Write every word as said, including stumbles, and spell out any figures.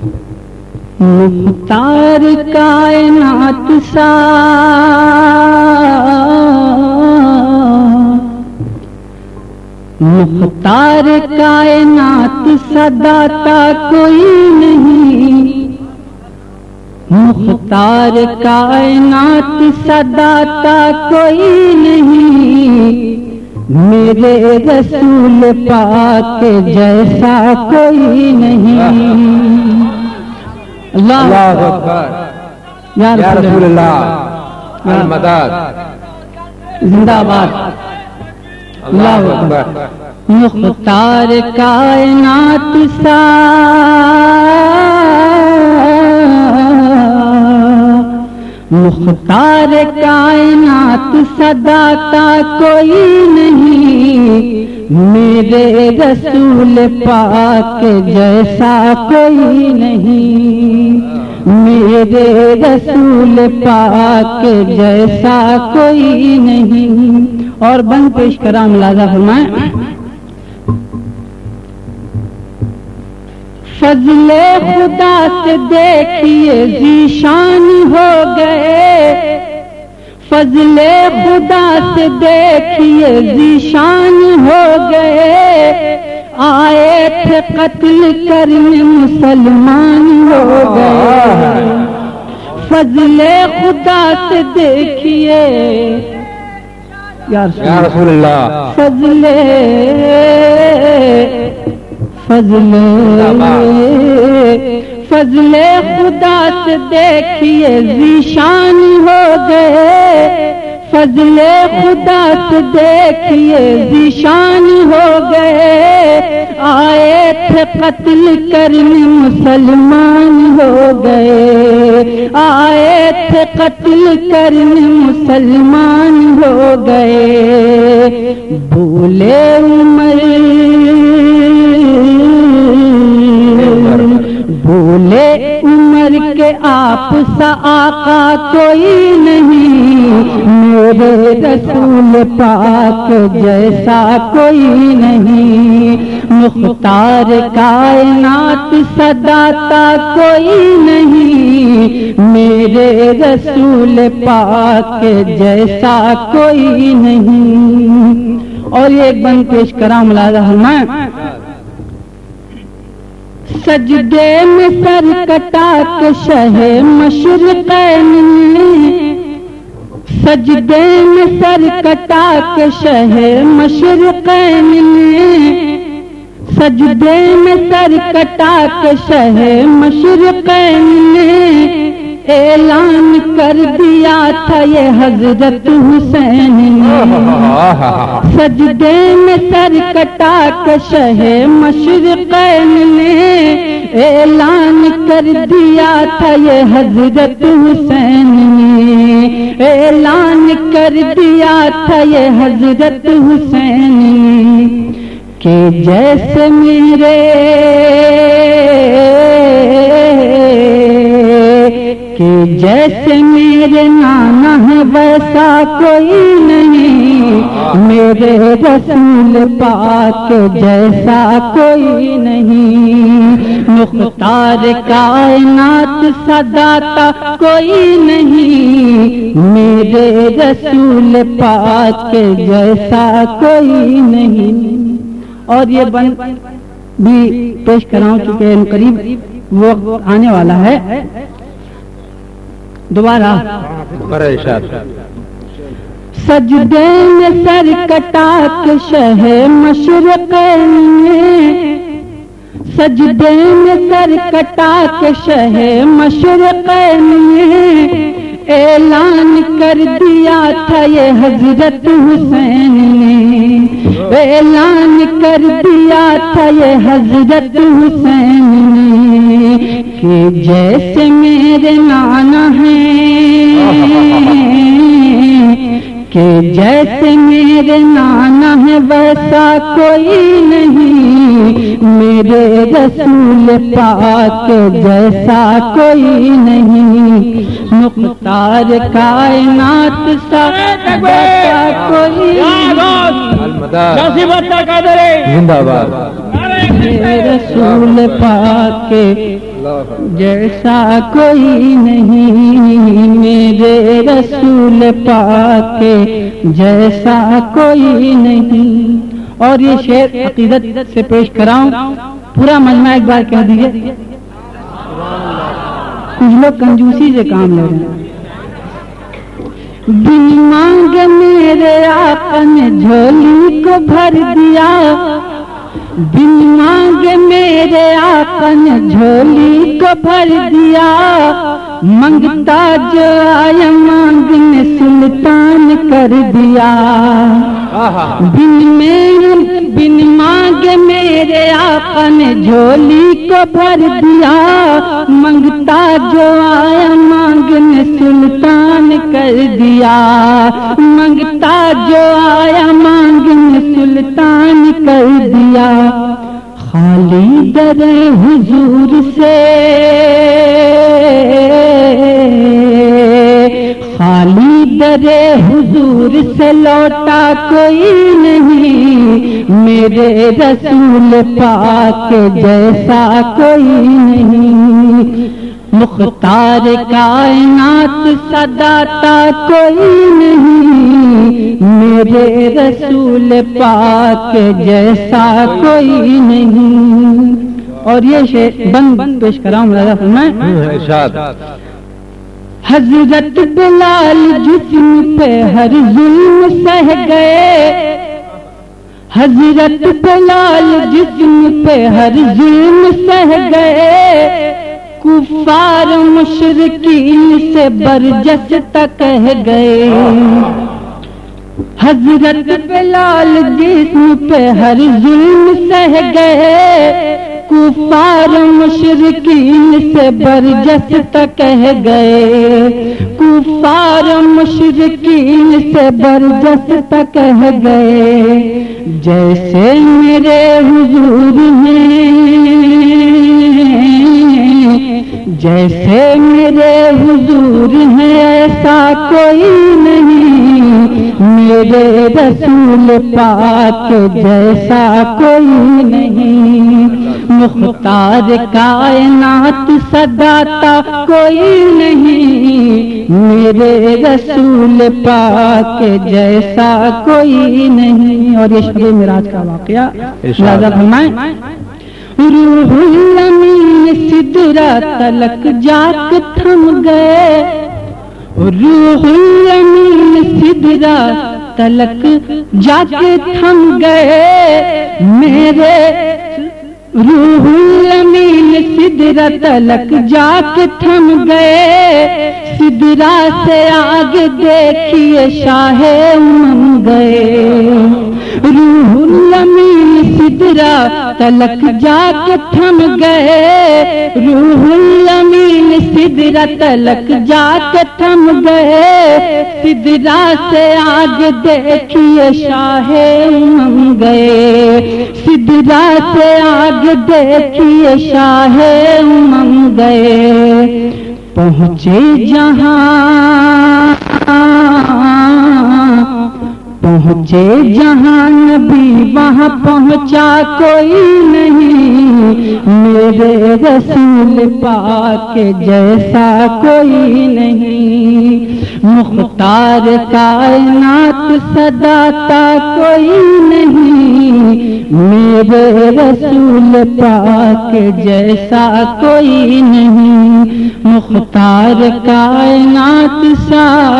مختار کائنات سا مختار کائنات سا داتا کوئی نہیں، مختار کائنات سا داتا کوئی نہیں، میرے رسول پاک جیسا کوئی نہیں۔ اللہ اکبر، یا رسول اللہ، المدد، زندہ باد، اللہ اکبر۔ مختار کائنات سا مختار کائنات سا داتا کوئی نہیں، میرے رسول پاک جیسا کوئی نہیں، میرے رسول پاک جیسا کوئی نہیں۔ اور بند پیش کرا ملاحظہ فرمائیں، فضل خدا سے دیکھیے ذیشان ہو گئے، فضل خدا سے دیکھیے ذیشان ہو گئے، آئے تھے قتل کرنے مسلمان ہو گئے۔ فضل خدا سے دیکھیے یا رسول اللہ، فضل فضل فضل خدا سے دیکھیے ذیشان ہو گئے، فضل خدا سے دیکھیے ذیشان ہو گئے، آئے تھے قتل کرنے مسلمان ہو گئے، آئے تھے قتل کرنے مسلمان ہو گئے۔ بھولے عمر بھولے عمر کے آپ سا آقا کوئی نہیں، میرے رسول پاک جیسا کوئی نہیں، مختار کائنات سا داتا کوئی نہیں، میرے رسول پاک جیسا کوئی نہیں۔ اور یہ ایک بند پیش کرا ملاحظہ فرمائیں، سجدے میں سر کٹا کے شہ مشرقین نے، سجدے میں سر کٹا کے شہ مشرقین نے، سجدے میں سر کٹا کے شہ مشرقین نے، اعلان کر دیا تھا یہ حضرت حسین نے، سجدے میں سر کٹا کے شہ مشرقین نے، اعلان کر دیا تھا یہ حضرت حسین نے، اعلان کر دیا تھا یہ حضرت حسین نے، کہ جیسے میرے کہ جیسے میرے نانا ہے ویسا کوئی نہیں، میرے رسول پاک جیسا کوئی نہیں، مختار کائنات سا داتا کوئی نہیں، میرے رسول پاک جیسا کوئی نہیں۔ اور یہ بند بھی پیش کراؤں چونکہ قریب وقت آنے والا ہے، دوبارہ سجدے میں سر کٹا کے شہ مشرقین نے، سجدے میں سر کٹا کے شہ مشرقین نے، اعلان کر دیا تھا یہ حضرت حسین نے، اعلان کر دیا تھا یہ حضرت حسین نے، کہ جیسے میرے نانا ہیں، کہ جیسے میرے نانا ہے ویسا کوئی نہیں، میرے رسول پاک جیسا کوئی نہیں، مختار کائنات سا کوئی نہیں۔ زندہ باد۔ میرے رسول پاک کے جیسا کوئی نہیں، میرے رسول پاک کے جیسا کوئی نہیں۔ اور یہ شعر عقیدت سے پیش کراؤں، پورا مجمع ایک بار کہہ دیجیے۔ کچھ لوگ کنجوسی سے کام لے رہے ہیں۔ بن مانگ میرے آقا نے جھولی کو بھر دیا، بن مانگ میرے آقا نے جھولی کو بھر دیا، منگتا جو آیا مانگنے سلطان کر دیا۔ بن میں بن مانگ میرے آقا نے جھولی کو بھر دیا، منگتا جو آیا مانگنے سلطان کر دیا، منگتا جو آیا مانگنے سلطان کر دیا۔ خالی در حضور سے خالی در حضور سے لوٹا کوئی نہیں، میرے رسول پاک جیسا کوئی نہیں، مختار کائنات صداتا کوئی نہیں، میرے رسول پاک جیسا کوئی نہیں۔ اور یہ شعر بند پیش کراؤں ملاحظہ فرمائیں۔ ارشاد۔ حضرت بلال جسم پہ ہر ظلم سہ گئے، حضرت بلال جسم پہ ہر ظلم سہ گئے، کفار مشرکین سے برجستہ کہہ گئے۔ حضرت بلال جسم پہ ہر ظلم سہ گئے، کفار مشرکین سے برجستہ کہہ گئے، کفار مشرکین سے برجستہ کہہ گئے۔ جیسے میرے حضور ہیں، جیسے میرے حضور ہیں ایسا کوئی نہیں، میرے رسول پاک جیسا کوئی نہیں، مختار کائنات صداتا کوئی نہیں، میرے رسول پاک جیسا کوئی نہیں۔ اور یہ شب معراج کا واقعہ ملاحظہ فرمائیں۔ روح الامین سدرہ تلک جا کے تھم گئے، روح الامین سدرہ تلک جا کے تھم گئے، میرے روح الامین سدرہ تلک جا کے تھم گئے، سدرہ سے آگے دیکھیے شاہ امم گئے، روح الامین سدرہ تلک جا کے تھم گئے، روح الامین سدرہ تلک جا کے تھم گئے، سدرہ سے آگے دیکھیے شاہ امم گئے، سدرہ سے آگے دیکھیے شاہ امم گئے۔ پہنچے جہاں پہنچے جہاں نبی وہاں پہنچا کوئی نہیں، میرے رسول پاک جیسا کوئی نہیں، مختار کائنات صداتا کوئی نہیں، میرے رسول پاک جیسا کوئی نہیں، مختار کائنات صداتا